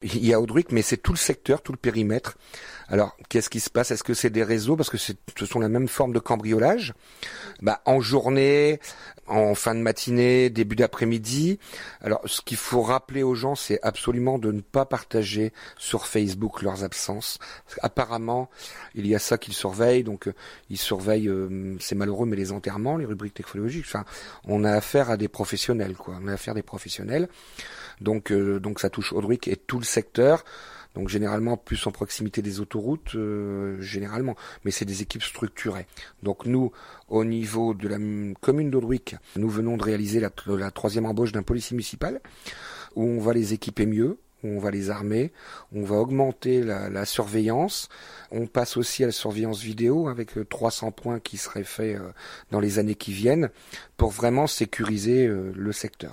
Il y a Audruic, mais c'est tout le secteur, tout le périmètre. Alors, qu'est-ce qui se passe? Est-ce que c'est des réseaux? Parce que ce sont la même forme de cambriolage. En journée, en fin de matinée, début d'après-midi. Alors, ce qu'il faut rappeler aux gens, c'est absolument de ne pas partager sur Facebook leurs absences. Apparemment, il y a ça qu'ils surveillent. Donc, ils surveillent, c'est malheureux, mais les enterrements, les rubriques technologiques. Enfin, on a affaire à des professionnels, quoi. On a affaire à des professionnels. Donc ça touche Audruic et tout le secteur. Donc généralement plus en proximité des autoroutes, généralement. Mais c'est des équipes structurées. Donc nous, au niveau de la commune d'Audruic, nous venons de réaliser la 3e embauche d'un policier municipal, où on va les équiper mieux, où on va les armer, on va augmenter la surveillance. On passe aussi à la surveillance vidéo avec 300 points qui seraient faits dans les années qui viennent pour vraiment sécuriser le secteur.